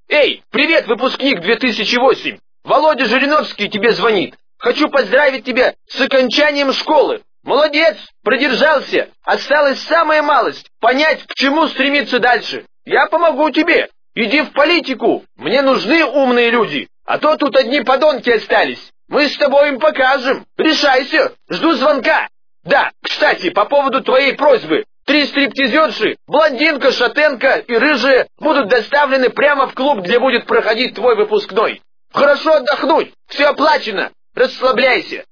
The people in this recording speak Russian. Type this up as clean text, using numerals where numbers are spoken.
Эй, привет, выпускник 2008! Володя Жириновский тебе звонит. Хочу поздравить тебя с окончанием школы. Молодец, продержался. Осталась самая малость — понять, к чему стремиться дальше. Я помогу тебе. Иди в политику. Мне нужны умные люди. А то тут одни подонки остались. Мы с тобой им покажем. Решайся. Жду звонка. Да, кстати, по поводу твоей просьбы. 3 стриптизерши, блондинка, шатенка и рыжая, будут доставлены прямо в клуб, где будет проходить твой выпускной. Хорошо отдохнуть. Все оплачено. Расслабляйся.